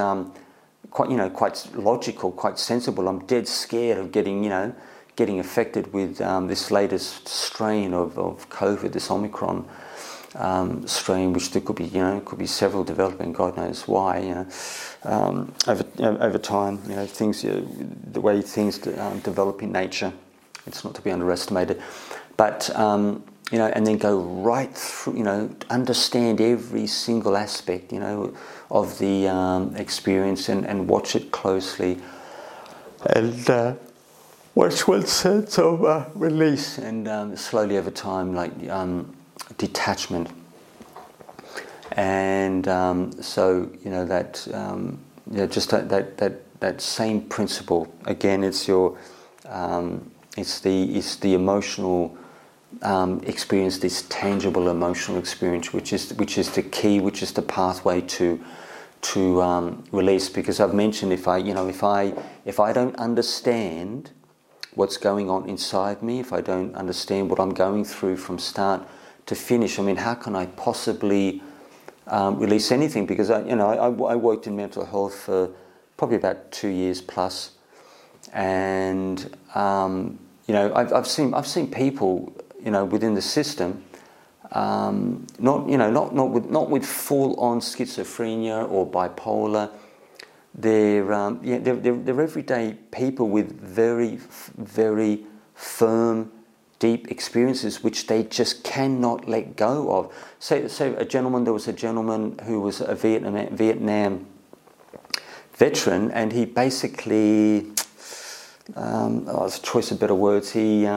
logical, quite sensible. I'm dead scared of getting affected with this latest strain of COVID, this Omicron strain, which there could be several developing, God knows why. Over time, things, the way things develop in nature, it's not to be underestimated. But and then go right through, understand every single aspect, of the experience, and watch it closely, and watch one sense of release, and slowly over time, like detachment. And so that same principle again. It's the emotional experience, this tangible emotional experience, which is the key, which is the pathway to release. Because I've mentioned, if I don't understand what's going on inside me, if I don't understand what I'm going through from start to finish, how can I possibly release anything? Because I worked in mental health for probably about 2 years plus, and I've seen people within the system, not with full on schizophrenia or bipolar. They're everyday people with very, very firm, deep experiences which they just cannot let go of. There was a gentleman who was a Vietnam veteran, and he basically, it's a choice of better words, he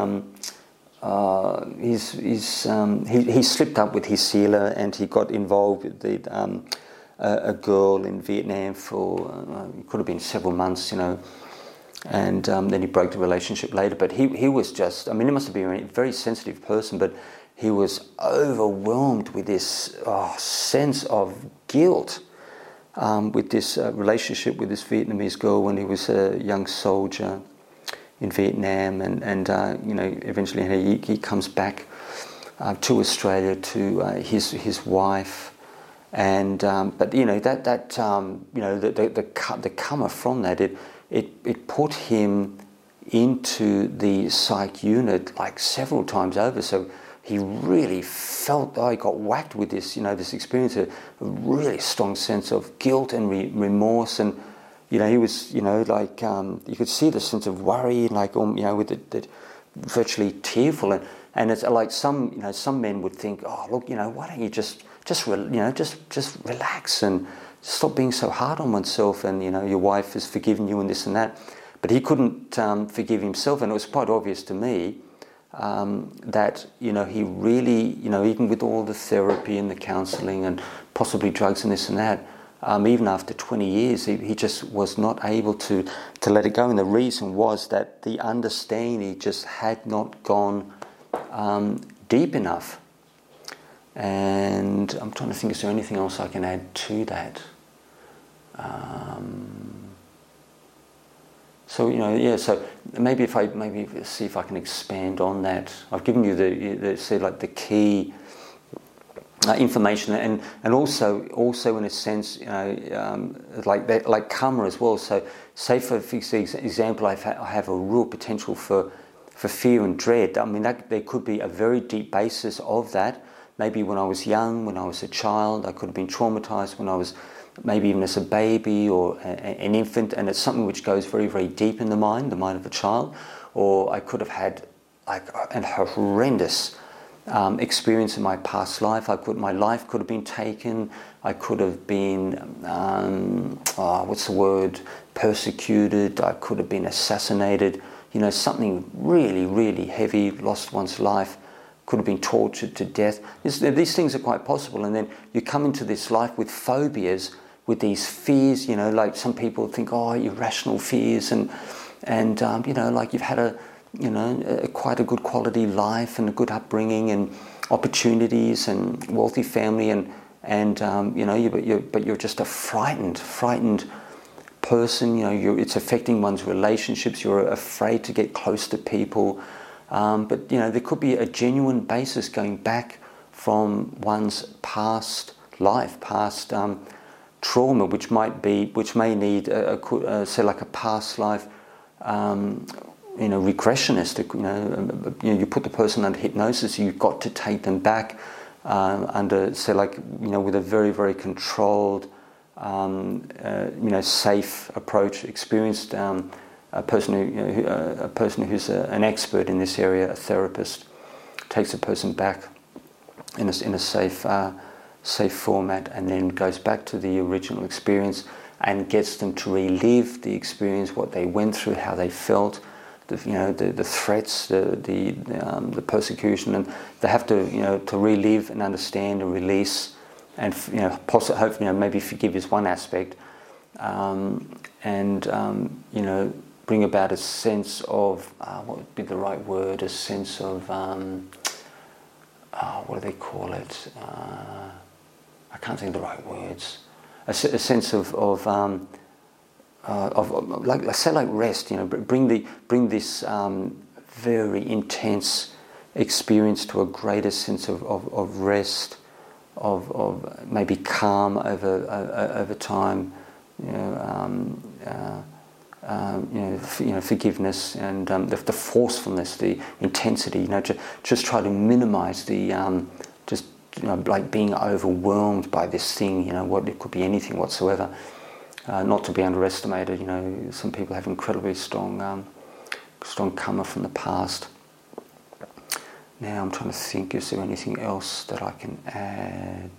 slipped up with his sealer, and he got involved with a girl in Vietnam for it could have been several months, and then he broke the relationship later. But he was just, he must have been a very sensitive person, but he was overwhelmed with this sense of guilt with this relationship with this Vietnamese girl when he was a young soldier in Vietnam, and eventually he comes back to Australia to his wife, and but the karma from that, it put him into the psych unit like several times over. So he really felt, he got whacked with this, this experience, a really strong sense of guilt and remorse, and he was, like you could see the sense of worry, like with the virtually tearful, and it's like some men would think, oh look, why don't you just relax and stop being so hard on oneself, and your wife has forgiven you and this and that. But he couldn't forgive himself, and it was quite obvious to me that he really, even with all the therapy and the counselling and possibly drugs and this and that, even after 20 years, he just was not able to let it go. And the reason was that the understanding just had not gone deep enough. And I'm trying to think, is there anything else I can add to that? So so maybe see if I can expand on that. I've given you the key information, and also in a sense, like karma as well. So, say for example, I have a real potential for fear and dread. I mean, there could be a very deep basis of that. Maybe when I was young, when I was a child, I could have been traumatized when I was maybe even as a baby or an infant, and it's something which goes very, very deep in the mind of a child. Or I could have had like a horrendous experience in my past life. My life could have been taken. I could have been, persecuted. I could have been assassinated. Something really, really heavy, lost one's life. Could have been tortured to death. These things are quite possible. And then you come into this life with phobias, with these fears, like some people think, irrational fears, and like you've had quite a good quality life and a good upbringing and opportunities and wealthy family, but you're just a frightened person. It's affecting one's relationships. You're afraid to get close to people. But there could be a genuine basis going back from one's past life, past trauma, which may need say like a past life regressionist. You put the person under hypnosis. You've got to take them back under, say, like with a very, very controlled, safe approach, experienced. A person who's an expert in this area, a therapist, takes a person back in a safe format, and then goes back to the original experience and gets them to relive the experience, what they went through, how they felt, the threats, the persecution, and they have to relive and understand and release, and hopefully maybe forgive is one aspect, bring about a sense of, what would be the right word, a sense of, what do they call it? I can't think of the right words. A sense of like, say, like rest. Bring this very intense experience to a greater sense of rest, of maybe calm over time. Forgiveness and the forcefulness, the intensity. Just try to minimise the like being overwhelmed by this thing. What it could be anything whatsoever. Not to be underestimated. Some people have incredibly strong karma from the past. Now I'm trying to think. Is there anything else that I can add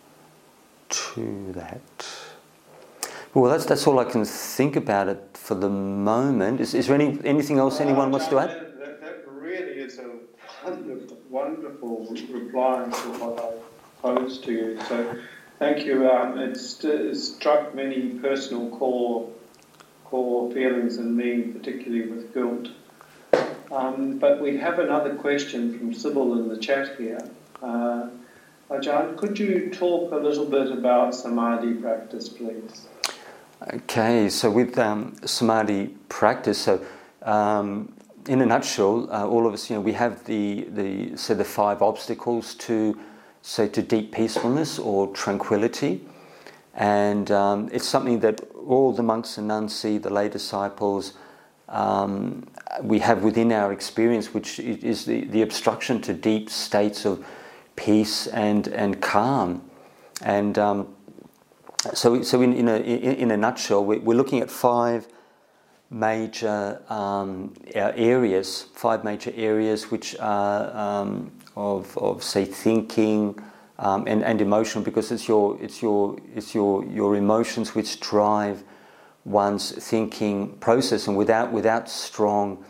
to that? Well, that's all I can think about it for the moment. Is there anything else anyone wants to add? That really is a wonderful reply to what I posed to you. So, thank you. It struck many personal core feelings in me, particularly with guilt. But we have another question from Sybil in the chat here. Ajahn, could you talk a little bit about Samadhi practice, please? Okay, so with Samadhi practice, in a nutshell, all of us, we have the 5 obstacles to deep peacefulness or tranquility, and it's something that all the monks and nuns see, the lay disciples, we have within our experience, which is the obstruction to deep states of peace and calm. And so in a nutshell, we're looking at five major areas which are of say thinking and emotion, because it's your emotions which drive one's thinking process, and without strong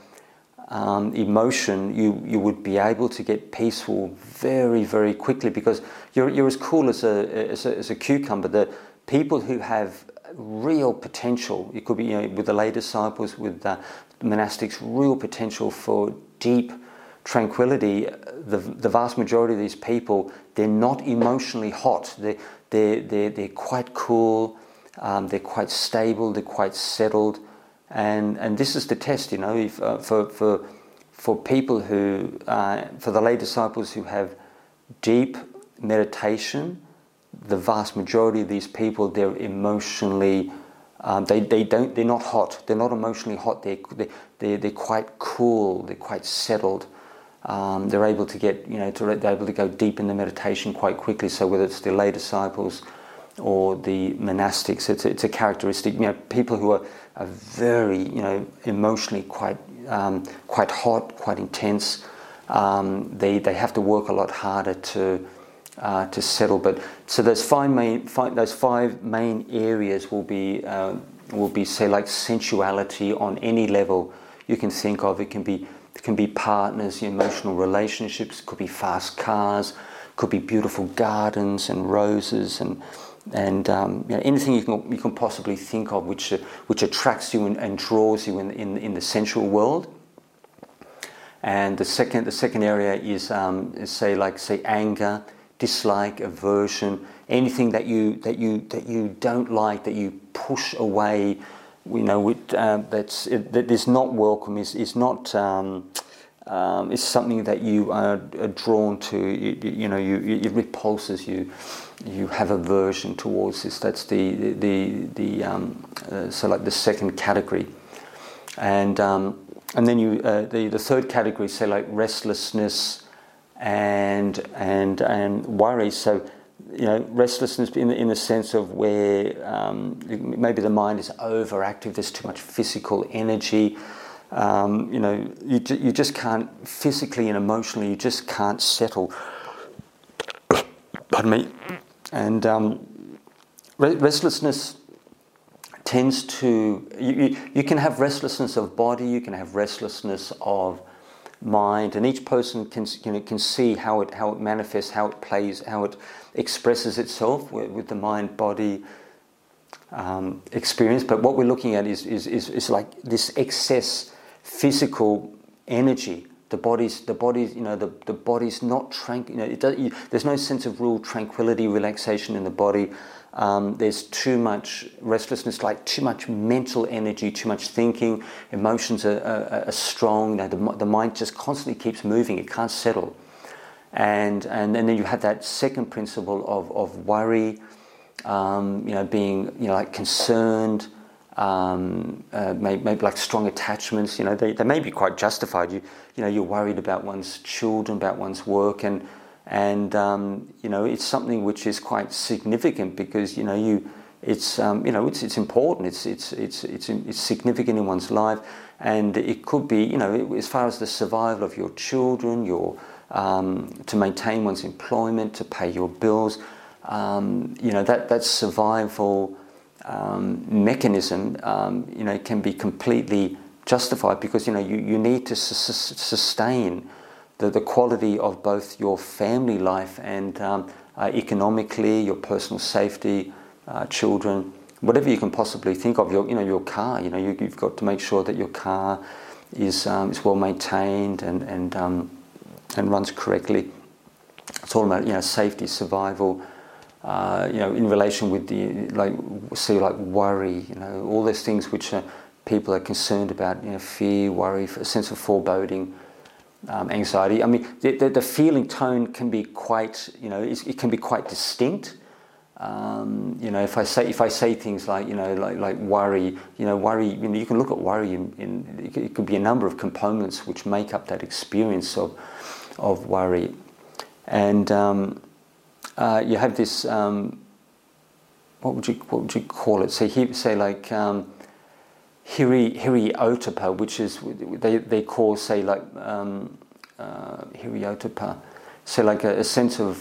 emotion, you would be able to get peaceful very, very quickly, because you're as cool as a cucumber. The people who have real potential, it could be with the lay disciples, with the monastics, real potential for deep tranquility. The vast majority of these people, they're not emotionally hot. They're quite cool. They're quite stable. They're quite settled. And this is the test, if, for people who, for the lay disciples who have deep meditation, the vast majority of these people, they're emotionally, they're not hot. They're not emotionally hot. They're quite cool. They're quite settled. They're able to get, they're able to go deep in the meditation quite quickly. So whether it's the lay disciples or the monastics, it's a characteristic. People who are very, emotionally quite hot, quite intense. They have to work a lot harder to settle. But so those five main areas will be say like sensuality on any level you can think of. It can be partners, emotional relationships. It could be fast cars. It could be beautiful gardens and roses and anything you can possibly think of which attracts you and draws you in the sensual world. And the second area is say anger, dislike, aversion, anything that you don't like, that you push away, that is not welcome, is not is something that you are drawn to. It repulses you. You have aversion towards this. That's the second category, and then the third category, say like restlessness and worry. So restlessness in the sense of where maybe the mind is overactive. There's too much physical energy. You just can't physically and emotionally. You just can't settle. Pardon me. And restlessness tends to... You can have restlessness of body, you can have restlessness of mind, and each person can see how it manifests, how it plays, how it expresses itself with the mind-body experience. But what we're looking at is like this excess physical energy. The body's not tranquil. There's no sense of real tranquility, relaxation in the body. There's too much restlessness, like too much mental energy, too much thinking. Emotions are strong. The mind just constantly keeps moving. It can't settle. And then you have that second principle of worry. Being like concerned. Maybe like strong attachments. They may be quite justified. You're worried about one's children, about one's work, and it's something which is quite significant because it's important. It's significant in one's life, and it could be as far as the survival of your children, to maintain one's employment, to pay your bills. That survival mechanism, can be completely justified because you need to sustain the quality of both your family life and economically, your personal safety, children, whatever you can possibly think of. Your car. You've got to make sure that your car is well maintained and runs correctly. It's all about safety, survival. In relation with the worry, all those things which people are concerned about, fear, worry, a sense of foreboding, anxiety. I mean, the feeling tone can be quite, it can be quite distinct. You know, if I say things like, you know, like worry, you know, worry. You know, you can look at worry it could be a number of components which make up that experience of worry, and you have this. What would you call it? Say like hiri-ottappa, which is they call, say, like hiri-ottappa, so like a sense of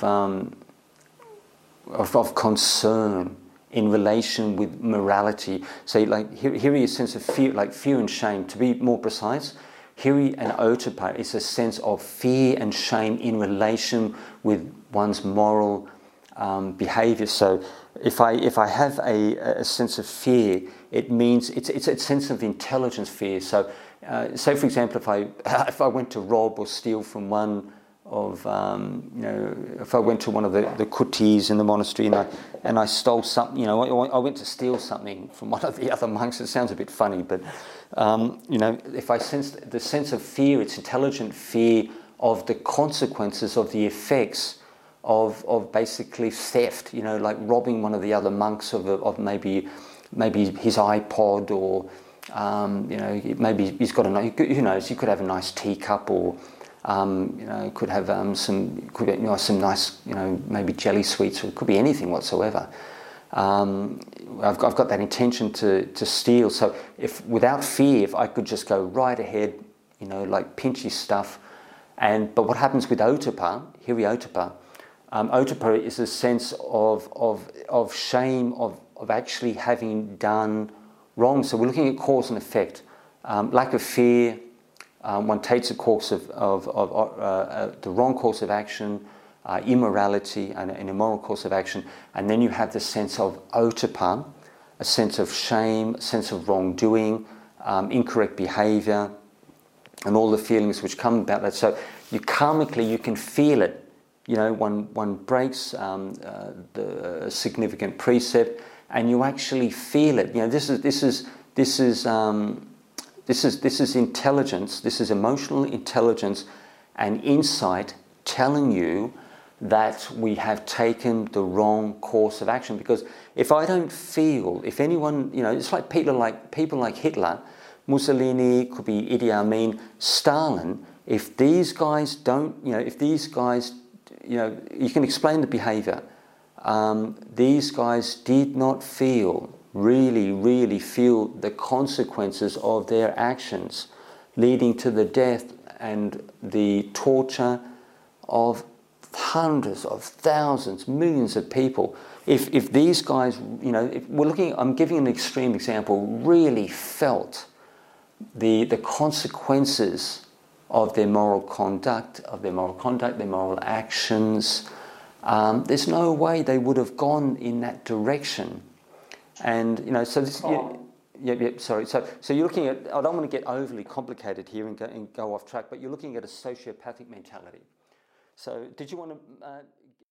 concern in relation with morality. Say like hiri is a sense of fear, like fear and shame. To be more precise, hiri and ottappa is a sense of fear and shame in relation with one's moral behaviour. So if I have a sense of fear, it means it's a sense of intelligence fear. So say for example, if I went to rob or steal from one of you know, if I went to one of the kutis in the monastery and I stole something, you know, I went to steal something from one of the other monks. It sounds a bit funny, but you know, if I sense the sense of fear, it's intelligent fear of the consequences of the effects of basically theft, you know, like robbing one of the other monks of maybe his iPod, or you know, maybe he's got who knows, you could have a nice teacup, or you know, could have some nice, you know, maybe jelly sweets, or it could be anything whatsoever. I've got that intention to steal. So if without fear, if I could just go right ahead, you know, like pinch his stuff, but what happens with ottappa, hiri-ottappa? Ottappa is a sense of shame of actually having done wrong. So we're looking at cause and effect. Lack of fear, one takes a course of the wrong course of action, immorality, and an immoral course of action, and then you have the sense of ottappa, a sense of shame, a sense of wrongdoing, incorrect behaviour, and all the feelings which come about that. So karmically you can feel it. You know, one breaks the significant precept, and you actually feel it. You know, this is intelligence. This is emotional intelligence and insight telling you that we have taken the wrong course of action. Because if I don't feel, if anyone, you know, it's like people like Hitler, Mussolini, could be Idi Amin, Stalin. If these guys don't, you know, you know, you can explain the behaviour. These guys did not really feel the consequences of their actions, leading to the death and the torture of hundreds of thousands, millions of people. If these guys, you know, I'm giving an extreme example, really felt the consequences of their moral conduct, their moral actions, there's no way they would have gone in that direction. And, you know, so this... sorry. So you're looking at... I don't want to get overly complicated here and go off track, but you're looking at a sociopathic mentality. So did you want to...